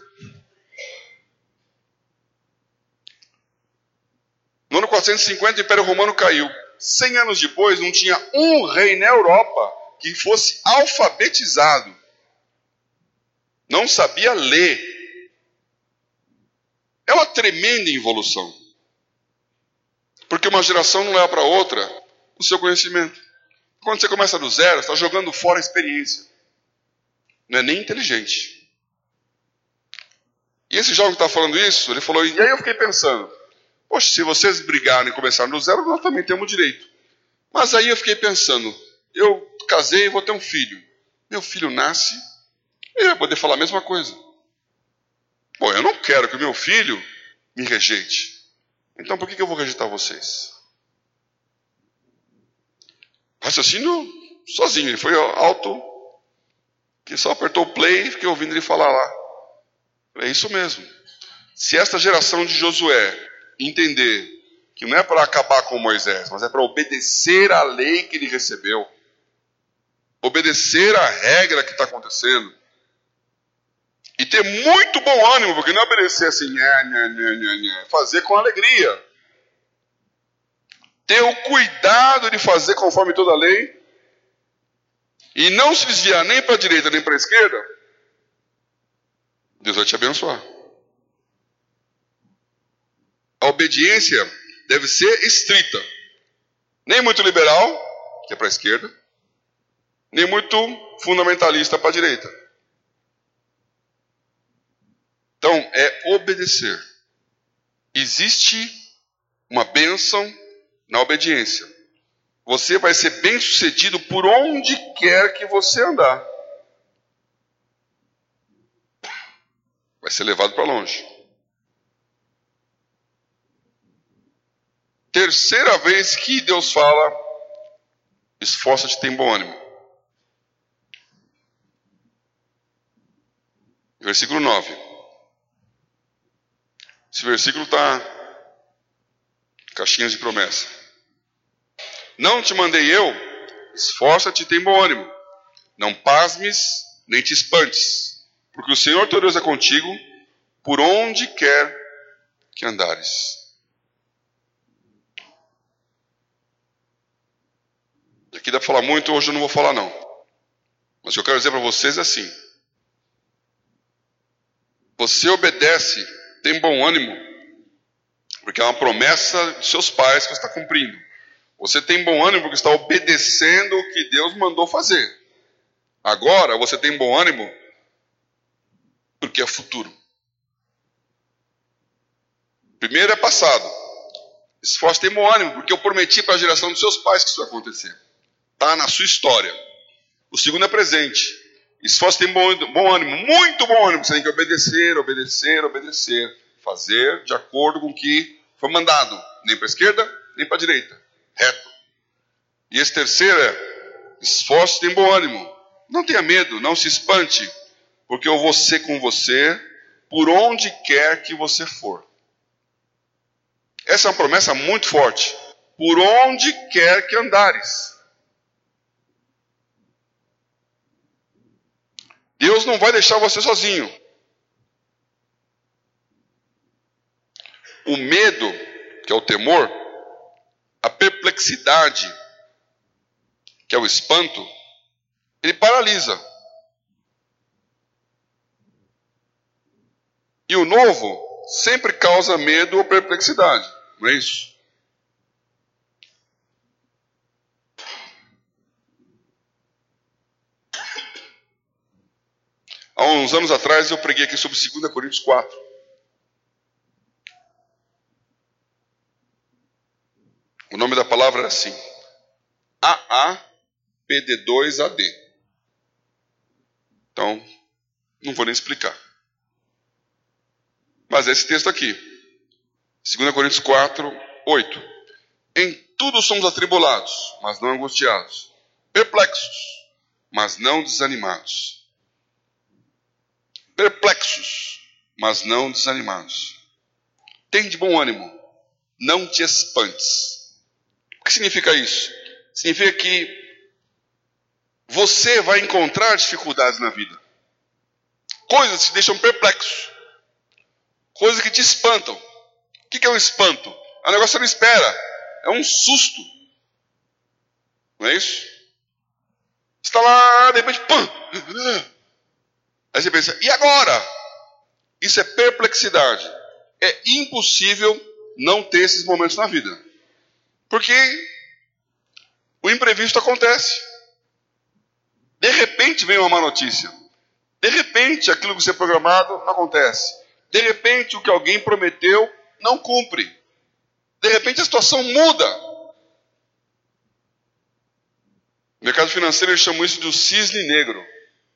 No ano quatrocentos e cinquenta, o Império Romano caiu. Cem anos depois, não tinha um rei na Europa que fosse alfabetizado. Não sabia ler. É uma tremenda evolução. Porque uma geração não leva para outra o seu conhecimento. Quando você começa do zero, você está jogando fora a experiência. Não é nem inteligente. E esse jovem que está falando isso, ele falou, e aí eu fiquei pensando, poxa, se vocês brigarem e começarem do zero, nós também temos direito. Mas aí eu fiquei pensando, eu casei e vou ter um filho. Meu filho nasce, ele vai poder falar a mesma coisa. Bom, eu não quero que o meu filho me rejeite. Então por que eu vou rejeitar vocês? Raciocínio sozinho, ele foi alto, que só apertou o play e fiquei ouvindo ele falar lá. É isso mesmo. Se esta geração de Josué entender que não é para acabar com Moisés, mas é para obedecer à lei que ele recebeu, obedecer à regra que está acontecendo, e ter muito bom ânimo, porque não é obedecer assim, nhé, nhé, nhé, nhé, nhé, fazer com alegria. Ter o cuidado de fazer conforme toda a lei, e não se desviar nem para a direita nem para a esquerda, Deus vai te abençoar. A obediência deve ser estrita. Nem muito liberal, que é para a esquerda, nem muito fundamentalista para a direita. Então, é obedecer. Existe uma bênção na obediência. Você vai ser bem-sucedido por onde quer que você andar. Vai ser levado para longe. Terceira vez que Deus fala, esforça-te, tem bom ânimo. Versículo nove. Esse versículo está caixinhas de promessa. Não te mandei eu, esforça-te, tem bom ânimo. Não pasmes, nem te espantes, porque o Senhor teu Deus é contigo, por onde quer que andares. Aqui dá para falar muito, hoje eu não vou falar não. Mas o que eu quero dizer para vocês é assim. Você obedece, tem bom ânimo, porque é uma promessa de seus pais que você está cumprindo. Você tem bom ânimo porque está obedecendo o que Deus mandou fazer. Agora você tem bom ânimo porque é futuro. Primeiro é passado. Esforço, tem bom ânimo porque eu prometi para a geração dos seus pais que isso ia acontecer. Está na sua história. O segundo é presente. Esforço, tem bom, bom ânimo, muito bom ânimo. Você tem que obedecer, obedecer, obedecer. Fazer de acordo com o que foi mandado. Nem para a esquerda, nem para a direita. Reto. E esse terceiro é, esforço, tem bom ânimo. Não tenha medo, não se espante, porque eu vou ser com você por onde quer que você for. Essa é uma promessa muito forte. Por onde quer que andares. Deus não vai deixar você sozinho. O medo, que é o temor, a perplexidade, que é o espanto, ele paralisa. E o novo sempre causa medo ou perplexidade, não é isso? Há uns anos atrás eu preguei aqui sobre dois Coríntios quatro. O nome da palavra é assim: A A P D dois A D. Então, não vou nem explicar. Mas é esse texto aqui. dois Coríntios quatro, oito. Em tudo somos atribulados, mas não angustiados. Perplexos, mas não desanimados. Perplexos, mas não desanimados. tem de bom ânimo, não te espantes. O que significa isso? Significa que você vai encontrar dificuldades na vida. Coisas que te deixam perplexo. Coisas que te espantam. O que é um espanto? É um negócio que você não espera. É um susto. Não é isso? Você está lá, de repente, pã! Aí você pensa, e agora? Isso é perplexidade. É impossível não ter esses momentos na vida. Porque o imprevisto acontece. De repente vem uma má notícia. De repente aquilo que você programado não acontece. De repente o que alguém prometeu não cumpre. De repente a situação muda. No mercado financeiro eles chamam isso de cisne negro.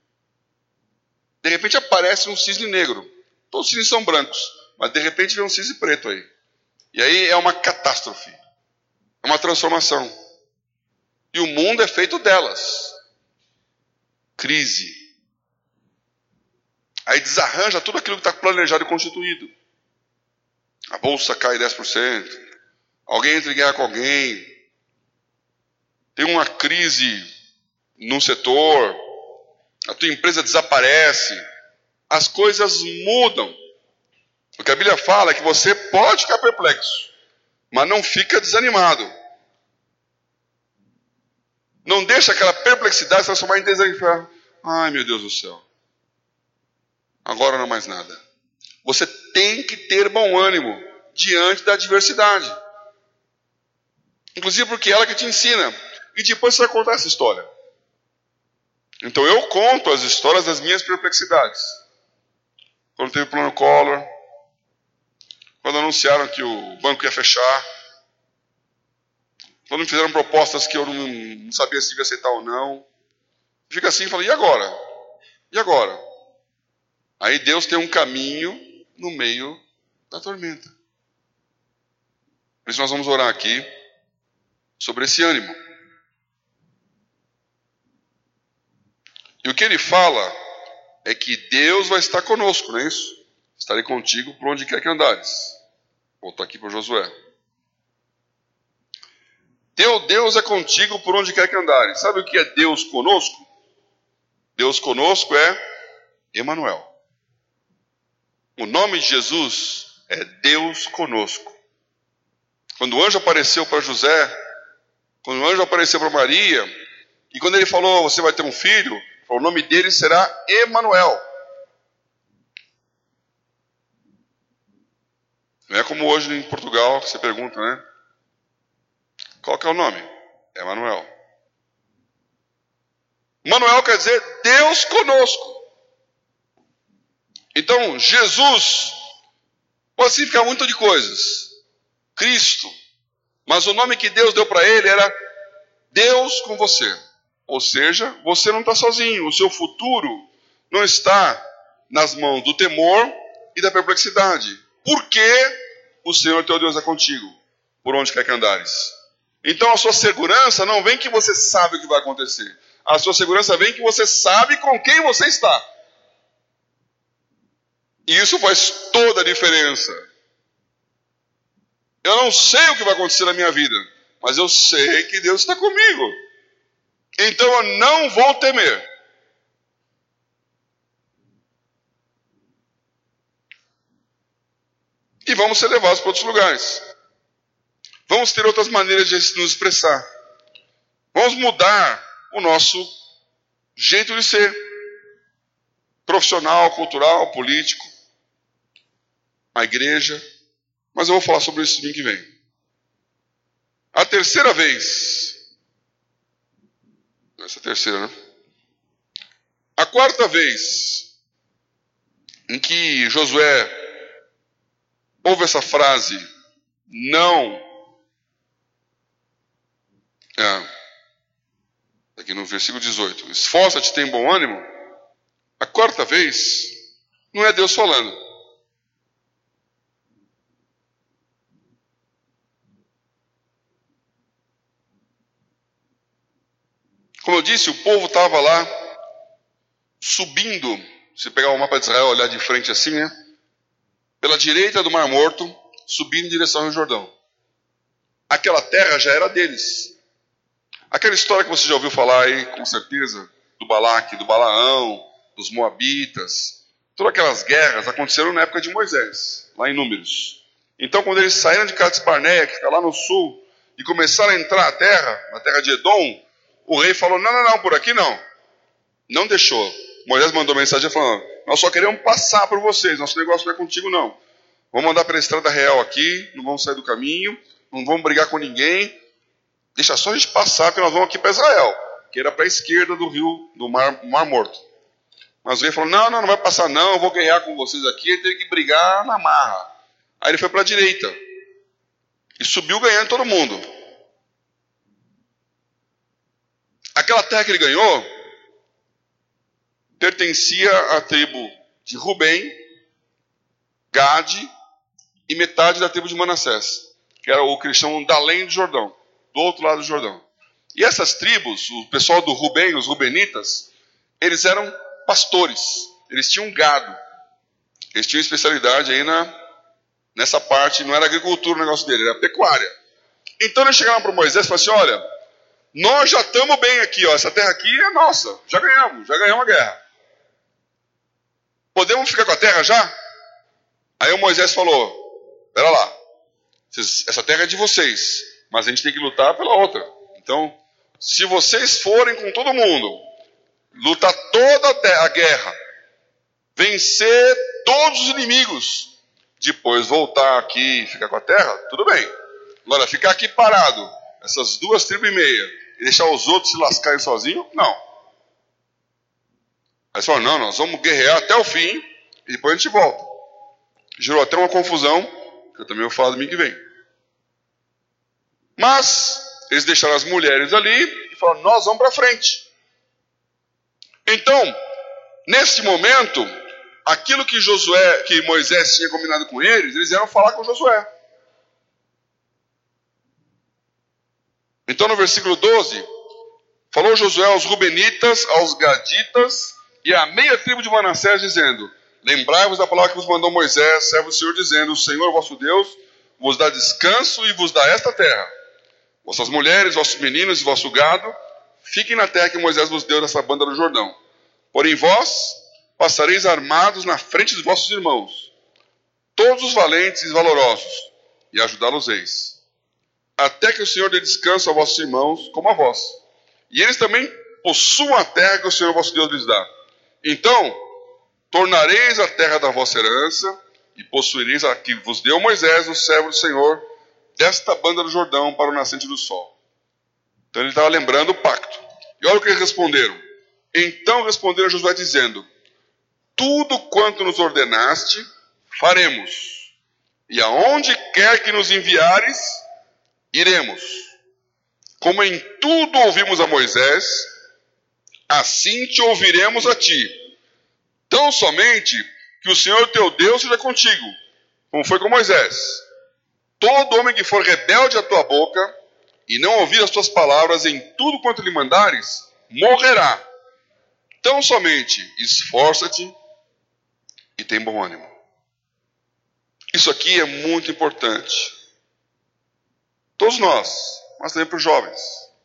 De repente aparece um cisne negro. Todos os cisnes são brancos, mas de repente vem um cisne preto aí. E aí é uma catástrofe. É uma transformação. E o mundo é feito delas. Crise. Aí desarranja tudo aquilo que está planejado e constituído. A bolsa cai dez por cento. Alguém entra em guerra com alguém. Tem uma crise num setor. A tua empresa desaparece. As coisas mudam. O que a Bíblia fala é que você pode ficar perplexo, mas não fica desanimado. Não deixa aquela perplexidade se transformar em desânimo. Ai, meu Deus do céu. Agora não é mais nada. Você tem que ter bom ânimo diante da adversidade. Inclusive porque é ela que te ensina. E depois você vai contar essa história. Então eu conto as histórias das minhas perplexidades. Quando teve o plano Collor, quando anunciaram que o banco ia fechar, quando me fizeram propostas que eu não, não sabia se ia aceitar ou não. Fica assim e fala, e agora? E agora? Aí Deus tem um caminho no meio da tormenta. Por isso nós vamos orar aqui sobre esse ânimo. E o que ele fala é que Deus vai estar conosco, não é isso? Estarei contigo por onde quer que andares. Vou voltar aqui para Josué. Teu Deus é contigo por onde quer que andares. Sabe o que é Deus conosco? Deus conosco é Emanuel. O nome de Jesus é Deus conosco. Quando o anjo apareceu para José, quando o anjo apareceu para Maria, e quando ele falou, você vai ter um filho, o nome dele será Emanuel. Não é como hoje em Portugal, que você pergunta, né? Qual que é o nome? Emanuel. Manuel quer dizer Deus conosco. Então, Jesus pode significar muito de coisas. Cristo. Mas o nome que Deus deu para ele era Deus com você. Ou seja, você não está sozinho. O seu futuro não está nas mãos do temor e da perplexidade. Porque o Senhor teu Deus é contigo, por onde quer que andares. Então a sua segurança não vem que você sabe o que vai acontecer. A sua segurança vem que você sabe com quem você está. E isso faz toda a diferença. Eu não sei o que vai acontecer na minha vida, mas eu sei que Deus está comigo. Então eu não vou temer. E vamos ser levados para outros lugares. Vamos ter outras maneiras de nos expressar. Vamos mudar o nosso jeito de ser. Profissional, cultural, político. A igreja. Mas eu vou falar sobre isso no que vem. A terceira vez. Essa é a terceira, né? A quarta vez em que Josué ouve essa frase, não. É, aqui no versículo dezoito. Esforça-te, tem bom ânimo. A quarta vez, não é Deus falando. Como eu disse, o povo estava lá, subindo, se pegar o mapa de Israel, olhar de frente assim, né? Pela direita do Mar Morto, subindo em direção ao Rio Jordão. Aquela terra já era deles. Aquela história que você já ouviu falar aí, com certeza, do Balaque, do Balaão, dos Moabitas, todas aquelas guerras aconteceram na época de Moisés, lá em Números. Então, quando eles saíram de Cades Barneia, que fica lá no sul, e começaram a entrar na terra, na terra de Edom, o rei falou, não, não, não, por aqui não. Não deixou. Moisés mandou mensagem falando, nós só queremos passar por vocês, nosso negócio não é contigo não. Vamos andar pela estrada real aqui, não vamos sair do caminho, não vamos brigar com ninguém, deixa só a gente passar, porque nós vamos aqui para Israel, que era para a esquerda do rio, do mar, mar Morto. Mas o rei falou, não, não, não vai passar não, eu vou guerrear com vocês aqui, ele teve que brigar na marra. Aí ele foi para a direita, e subiu ganhando todo mundo. Aquela terra que ele ganhou, pertencia à tribo de Rubem, Gade e metade da tribo de Manassés, que era o que eles chamam da além do Jordão, do outro lado do Jordão. E essas tribos, o pessoal do Rubem, os Rubenitas, eles eram pastores, eles tinham gado, eles tinham especialidade aí na, nessa parte, não era agricultura o negócio dele, era pecuária. Então eles chegaram para Moisés e falaram assim, olha, nós já estamos bem aqui, ó, essa terra aqui é nossa, já ganhamos, já ganhamos a guerra. Podemos ficar com a terra já? Aí o Moisés falou, espera lá, essa terra é de vocês, mas a gente tem que lutar pela outra. Então, se vocês forem com todo mundo, lutar toda a guerra, vencer todos os inimigos, depois voltar aqui e ficar com a terra, tudo bem. Agora, ficar aqui parado, essas duas tribos e meia, e deixar os outros se lascarem sozinhos, não. Aí eles falaram, não, nós vamos guerrear até o fim, e depois a gente volta. Gerou até uma confusão, que eu também vou falar domingo que vem. Mas, eles deixaram as mulheres ali, e falaram, nós vamos para frente. Então, nesse momento, aquilo que Josué, que Moisés tinha combinado com eles, eles vieram falar com Josué. Então no versículo doze, falou Josué aos Rubenitas, aos Gaditas e à meia tribo de Manassés, dizendo, lembrai-vos da palavra que vos mandou Moisés, servo do Senhor, dizendo, o Senhor vosso Deus vos dá descanso e vos dá esta terra. Vossas mulheres, vossos meninos e vosso gado, fiquem na terra que Moisés vos deu nessa banda do Jordão. Porém vós passareis armados na frente dos vossos irmãos, todos os valentes e valorosos, e ajudá-los-eis. Até que o Senhor dê descanso a vossos irmãos, como a vós. E eles também possuam a terra que o Senhor vosso Deus lhes dá. Então, tornareis a terra da vossa herança, e possuireis a que vos deu Moisés, o servo do Senhor, desta banda do Jordão para o nascente do sol. Então ele estava lembrando o pacto. E olha o que eles responderam. Então responderam Josué dizendo, tudo quanto nos ordenaste, faremos. E aonde quer que nos enviares, iremos. Como em tudo ouvimos a Moisés, assim te ouviremos a ti. Tão somente que o Senhor teu Deus seja contigo, como foi com Moisés. Todo homem que for rebelde à tua boca, e não ouvir as tuas palavras em tudo quanto lhe mandares, morrerá. Tão somente esforça-te e tem bom ânimo. Isso aqui é muito importante. Todos nós, mas também para os jovens.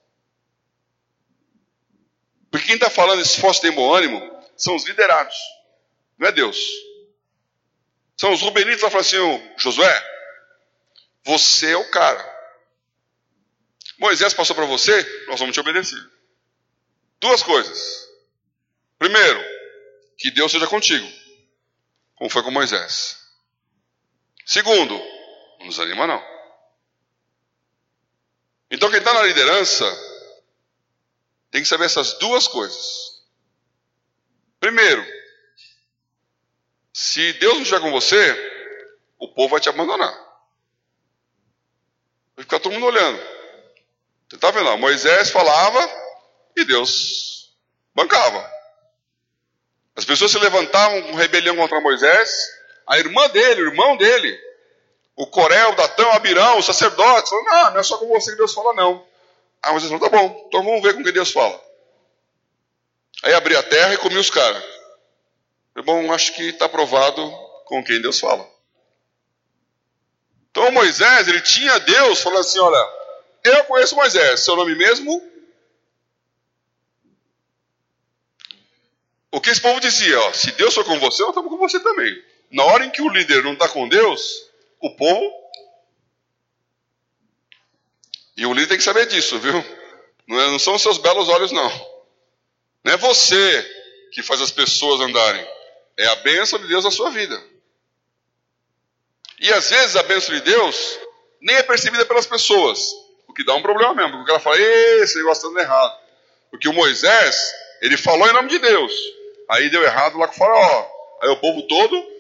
Porque quem está falando esforço e tem bom ânimo são os liderados, não é Deus. São os Rubenitas que falam assim, Josué, você é o cara. Moisés passou para você, nós vamos te obedecer. Duas coisas. Primeiro, que Deus seja contigo, como foi com Moisés. Segundo, não nos anima não. Então quem está na liderança tem que saber essas duas coisas. Primeiro, se Deus não estiver com você, o povo vai te abandonar. Vai ficar todo mundo olhando. Você está vendo lá, Moisés falava e Deus bancava. As pessoas se levantavam com rebelião contra Moisés, a irmã dele, o irmão dele, o Coré, o Datão, o Abirão, os sacerdotes, falaram, não, não é só com você que Deus fala, não. Ah, Moisés falou, tá bom, então vamos ver com que Deus fala. Aí abri a terra e comi os caras. Bom, acho que está provado com quem Deus fala. Então Moisés, ele tinha Deus falando assim, olha, eu conheço Moisés, seu nome mesmo? O que esse povo dizia, ó, se Deus for com você, nós estamos com você também. Na hora em que o líder não está com Deus, o povo... E o líder tem que saber disso, viu? Não, é, não são os seus belos olhos, não. Não é você que faz as pessoas andarem. É a bênção de Deus na sua vida. E às vezes a bênção de Deus nem é percebida pelas pessoas. O que dá um problema mesmo. Porque ela fala, esse negócio está dando errado. Porque o Moisés, ele falou em nome de Deus. Aí deu errado lá com o faraó. Aí o povo todo...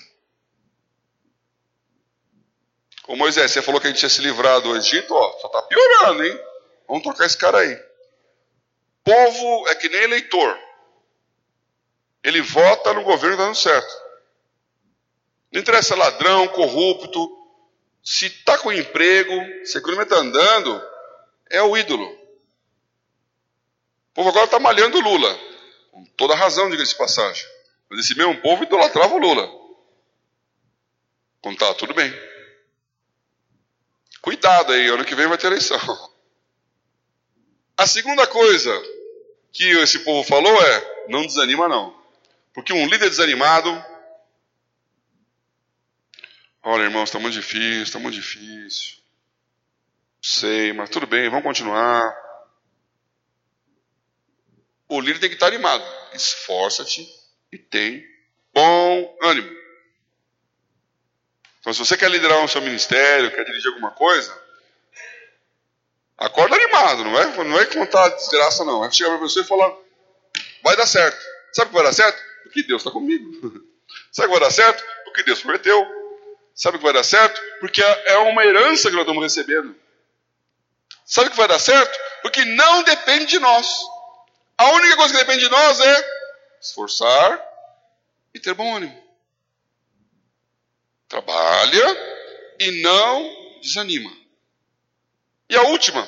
Ô Moisés, você falou que a gente tinha se livrado do Egito, ó, só está piorando, hein? Vamos trocar esse cara aí. Povo é que nem eleitor. Ele vota no governo dando certo. Não interessa ladrão, corrupto. Se está com emprego, se a economia está andando, é o ídolo. O povo agora está malhando o Lula. Com toda razão, diga-se de passagem. Mas esse mesmo povo idolatrava o Lula. Quando estava tudo bem. Cuidado aí, ano que vem vai ter eleição. A segunda coisa que esse povo falou é, não desanima não. Porque um líder desanimado, olha irmãos, está muito difícil, está muito difícil. Sei, mas tudo bem, vamos continuar. O líder tem que estar animado. Esforça-te e tem bom ânimo. Então, se você quer liderar o seu ministério, quer dirigir alguma coisa, acorda animado, não é, não é contar desgraça, não. É chegar para você e falar, vai dar certo. Sabe o que vai dar certo? Porque Deus está comigo. Sabe o que vai dar certo? Porque Deus prometeu. Sabe o que vai dar certo? Porque é uma herança que nós estamos recebendo. Sabe o que vai dar certo? Porque não depende de nós. A única coisa que depende de nós é esforçar e ter bom ânimo. Trabalha e não desanima. E a última,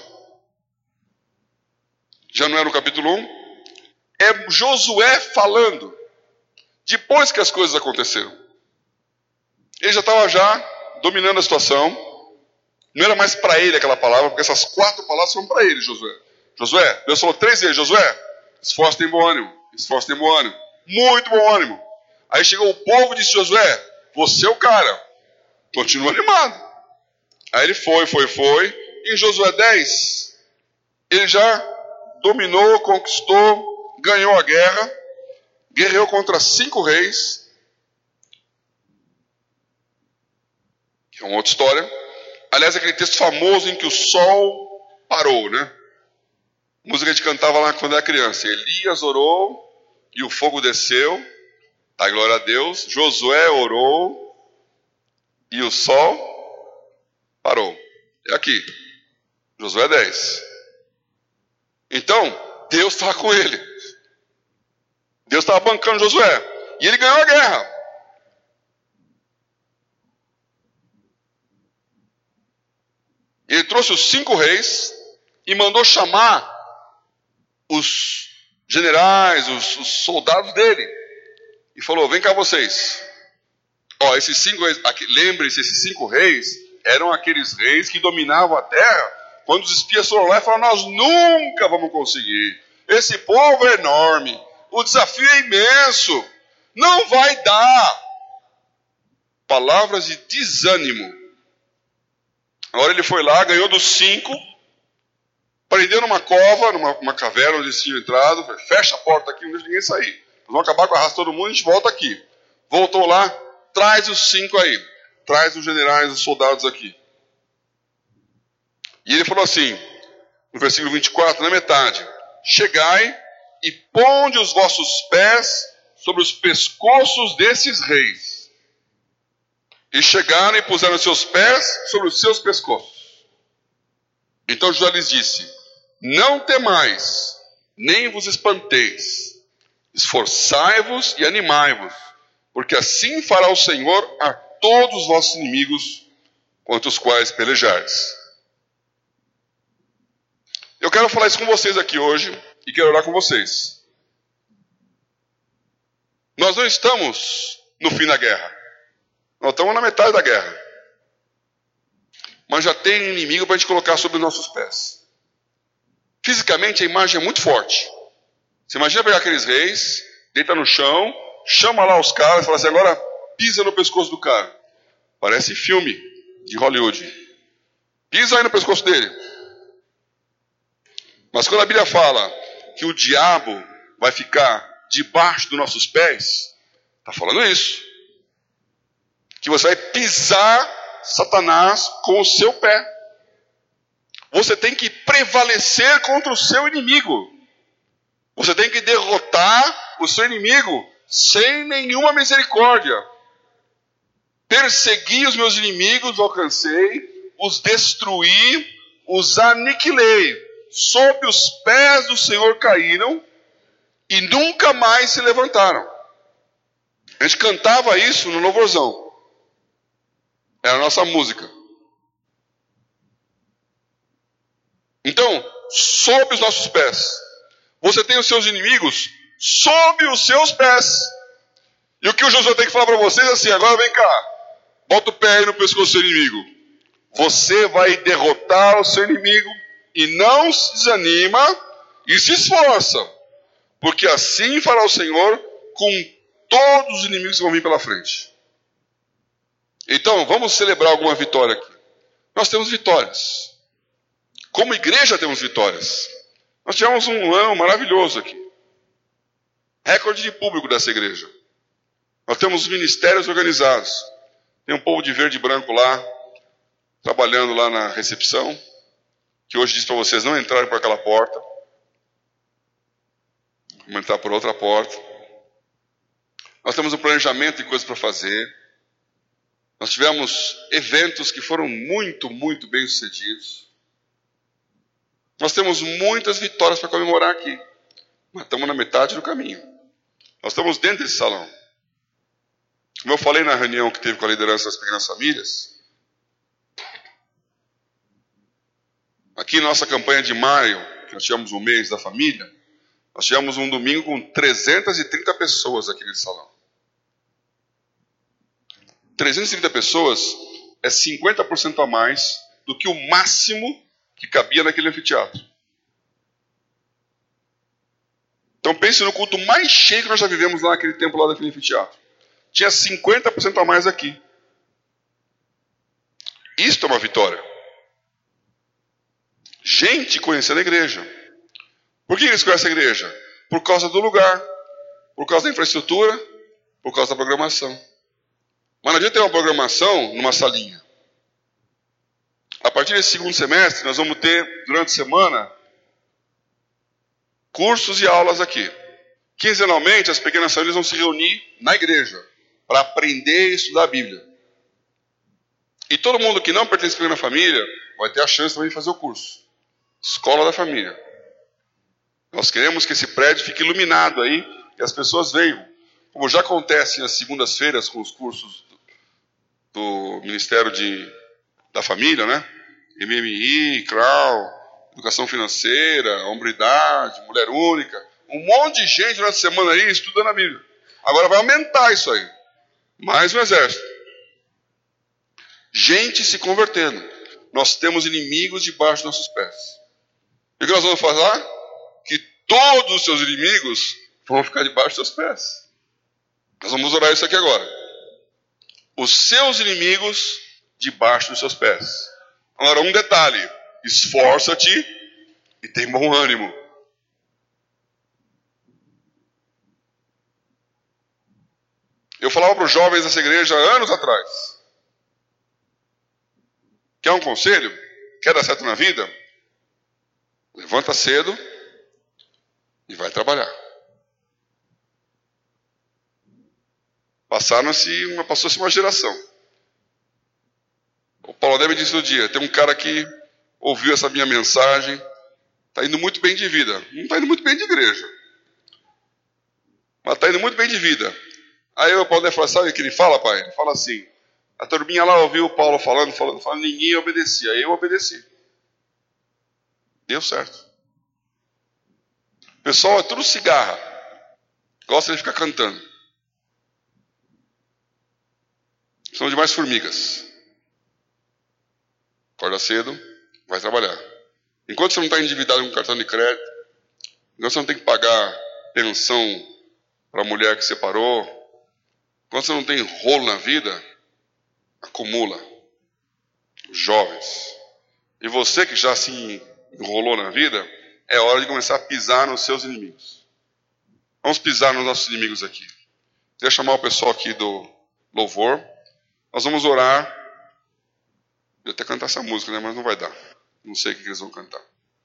já não é no capítulo um, é Josué falando, depois que as coisas aconteceram. Ele já estava já dominando a situação, não era mais para ele aquela palavra, porque essas quatro palavras são para ele, Josué. Josué, Deus falou três vezes, Josué, esforço tem bom ânimo, esforço tem bom ânimo, muito bom ânimo. Aí chegou o povo e disse, Josué, você é o cara, continua animado. Aí ele foi, foi, foi. Em Josué dez, ele já dominou, conquistou, ganhou a guerra, guerreou contra cinco reis, que é uma outra história. Aliás, aquele texto famoso em que o sol parou, né? Música que a gente cantava lá quando era criança. Elias orou e o fogo desceu. Dá glória a Deus. Josué orou e o sol parou. É aqui. Josué dez. Então, Deus estava com ele. Deus estava bancando Josué. E ele ganhou a guerra. Ele trouxe os cinco reis e mandou chamar os generais, os, os soldados dele. E falou, vem cá vocês. Ó, esses cinco reis, lembrem-se, esses cinco reis eram aqueles reis que dominavam a terra. Quando os espias foram lá e falaram, nós nunca vamos conseguir. Esse povo é enorme. O desafio é imenso. Não vai dar. Palavras de desânimo. Agora ele foi lá, ganhou dos cinco, prendeu numa cova, numa uma caverna onde eles tinham entrado, falou, fecha a porta aqui, não deixa ninguém sair. Nós vamos acabar com a raça todo mundo, a gente volta aqui. Voltou lá, traz os cinco aí. Traz os generais, os soldados aqui. E ele falou assim, no versículo vinte e quatro, na metade, chegai e ponde os vossos pés sobre os pescoços desses reis. E chegaram e puseram seus pés sobre os seus pescoços. Então Josué lhes disse, não temais, nem vos espanteis. Esforçai-vos e animai-vos, porque assim fará o Senhor a todos os vossos inimigos, contra os quais pelejardes. Eu quero falar isso com vocês aqui hoje, e quero orar com vocês. Nós não estamos no fim da guerra. Nós estamos na metade da guerra. mas já tem inimigo para a gente colocar sobre os nossos pés. Fisicamente a imagem é muito forte. Você imagina pegar aqueles reis, deita no chão, chama lá os caras e fala assim, agora pisa no pescoço do cara. Parece filme de Hollywood. Pisa aí no pescoço dele. Mas quando a Bíblia fala que o diabo vai ficar debaixo dos nossos pés, está falando isso. Que você vai pisar Satanás com o seu pé. Você tem que prevalecer contra o seu inimigo. Você tem que derrotar o seu inimigo sem nenhuma misericórdia. Persegui os meus inimigos, alcancei, os destruí, os aniquilei. Sob os pés do Senhor caíram e nunca mais se levantaram. A gente cantava isso no louvorzão. Era a nossa música. Então, sob os nossos pés. Você tem os seus inimigos sob os seus pés. E o que o Josué tem que falar para vocês é assim, agora vem cá. Bota o pé aí no pescoço do seu inimigo. Você vai derrotar o seu inimigo e não se desanima e se esforça. Porque assim fará o Senhor com todos os inimigos que vão vir pela frente. Então, vamos celebrar alguma vitória aqui. Nós temos vitórias. Como igreja temos vitórias. Nós tivemos um ano maravilhoso aqui. Recorde de público dessa igreja. Nós temos ministérios organizados. Tem um povo de verde e branco lá, trabalhando lá na recepção, que hoje diz para vocês não entrarem por aquela porta. Vamos entrar por outra porta. Nós temos um planejamento de coisas para fazer. Nós tivemos eventos que foram muito, muito bem sucedidos. Nós temos muitas vitórias para comemorar aqui. Mas estamos na metade do caminho. Nós estamos dentro desse salão. Como eu falei na reunião que teve com a liderança das pequenas famílias, aqui na nossa campanha de maio, que nós tivemos um mês da família, nós tivemos um domingo com trezentas e trinta pessoas aqui nesse salão. trezentas e trinta pessoas é cinquenta por cento a mais do que o máximo que cabia naquele anfiteatro. Então pense no culto mais cheio que nós já vivemos lá naquele tempo lá daquele anfiteatro. Tinha cinquenta por cento a mais aqui. Isto é uma vitória. Gente conhecendo a igreja. Por que eles conhecem a igreja? Por causa do lugar, por causa da infraestrutura, por causa da programação. Mas não adianta ter uma programação numa salinha. A partir desse segundo semestre, nós vamos ter, durante a semana, cursos e aulas aqui. Quinzenalmente, as pequenas famílias vão se reunir na igreja para aprender e estudar a Bíblia. E todo mundo que não pertence à pequena família vai ter a chance também de fazer o curso. Escola da Família. Nós queremos que esse prédio fique iluminado aí e as pessoas venham. Como já acontece nas segundas-feiras com os cursos do, do Ministério de, da Família, né? M M I, C R A U, Educação Financeira, Hombridade, Mulher Única. Um monte de gente durante a semana aí estudando a Bíblia. Agora vai aumentar isso aí. Mais um exército. Gente se convertendo. Nós temos inimigos debaixo dos nossos pés. E o que nós vamos fazer? Que todos os seus inimigos vão ficar debaixo dos seus pés. Nós vamos orar isso aqui agora. Os seus inimigos debaixo dos seus pés. Agora, um detalhe. Esforça-te e tem bom ânimo. Eu falava para os jovens dessa igreja anos atrás. Quer um conselho? Quer dar certo na vida? Levanta cedo e vai trabalhar. Passaram-se uma, passou-se uma geração. O Paulo Adé me disse no dia, tem um cara que ouviu essa minha mensagem, está indo muito bem de vida. Não está indo muito bem de igreja. Mas está indo muito bem de vida. Aí o Paulo Adé falou, sabe o que ele fala, pai? Ele fala assim, a turminha lá ouviu o Paulo falando, falando, falando, ninguém obedecia. Aí eu obedeci. Deu certo. O pessoal é tudo cigarra. Gosta de ficar cantando. São demais formigas. Acorda cedo, vai trabalhar. Enquanto você não está endividado com cartão de crédito, enquanto você não tem que pagar pensão para a mulher que separou, enquanto você não tem rolo na vida, acumula. Jovens. E você que já se enrolou na vida, é hora de começar a pisar nos seus inimigos. Vamos pisar nos nossos inimigos aqui. Queria chamar o pessoal aqui do louvor. Nós vamos orar. Eu ia até cantar essa música, né? Mas não vai dar. Não sei o que eles vão cantar.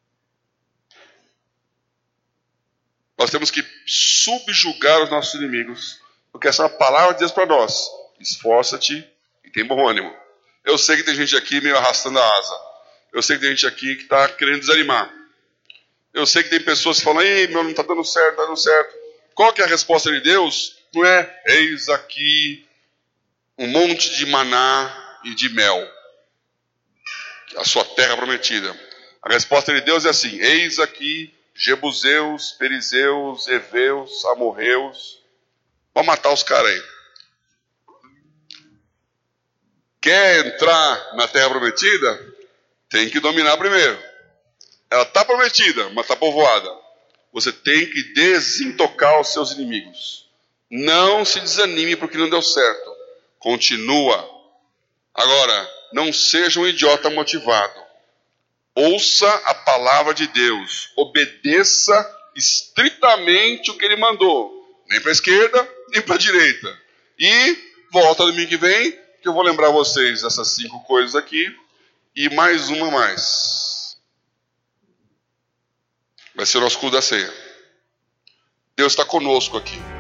Nós temos que subjugar os nossos inimigos. Porque essa é uma palavra de Deus para nós. Esforça-te e tem bom ânimo. Eu sei que tem gente aqui meio arrastando a asa. Eu sei que tem gente aqui que está querendo desanimar. Eu sei que tem pessoas que falam, ei, meu, não está dando certo, está dando certo. Qual que é a resposta de Deus? Não é, eis aqui um monte de maná e de mel. A sua terra prometida. A resposta de Deus é assim, eis aqui Jebuseus, Perizeus, Eveus, Amorreus. Vamos matar os caras aí. Quer entrar na terra prometida? Tem que dominar primeiro. Ela está prometida, mas está povoada. Você tem que desintocar os seus inimigos. Não se desanime porque não deu certo. Continua. Agora, não seja um idiota motivado. Ouça a palavra de Deus. Obedeça estritamente o que Ele mandou. Nem para a esquerda, nem para a direita. E volta domingo que vem, que eu vou lembrar vocês dessas cinco coisas aqui. E mais uma mais. Vai ser o nosso culto da ceia. Deus está conosco aqui.